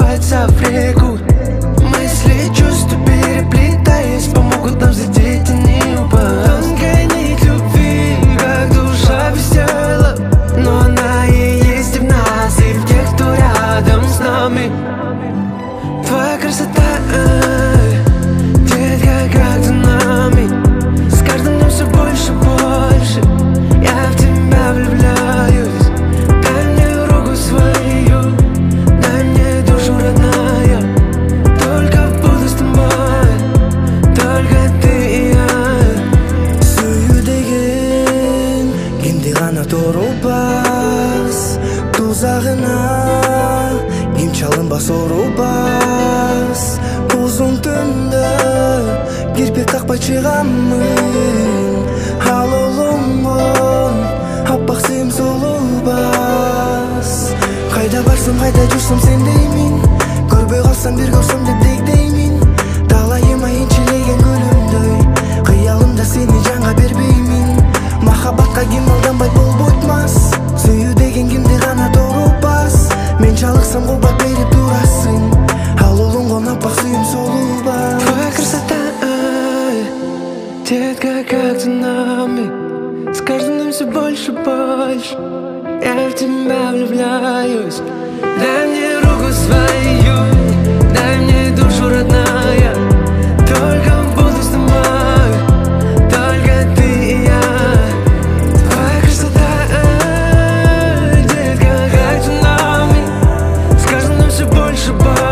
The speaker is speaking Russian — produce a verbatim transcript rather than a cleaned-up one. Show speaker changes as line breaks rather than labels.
купаться в реку. Мысли, чувства переплетаясь, помогут нам задеть и не упасть. Тонкая нить любви, как душа без тела, но она и есть и в нас, и в тех, кто рядом с нами. Твоя красота, детка, как цунами. С каждым днем все больше, больше я в тебя влюбляюсь. Дай мне руку свою, дай мне душу, родная. Только буду с тобой, только ты и я.
Сүю деген кимди гана торубас, тузагына ким чалынбас орубас. Узун түндө кирпик какпай чыгаммын, ал улуңгон аппак сым солубас. Кайда барсам, кайда жүрсөм сен деймин, көрбөй калсам бир көрсөм деп дегдеймин. Талайыма энчилеген гүлүмдөй, кыялымда сени жанга бербеймин. Махабатка ким алданбай болбойт мас, сүйүү деген кимди гана торубас. Мен чалыксам кубат берип турасың, ал улуңгон аппак сүйүм солубас.
Твоя красота, детка, как цунами. С каждым днем все больше, больше я в тебя влюбляюсь. Дай мне руку свою, дай мне душу, родная. Только буду с тобой, только ты и я. Твоя красота, детка, как цунами. С каждым днем все больше, больше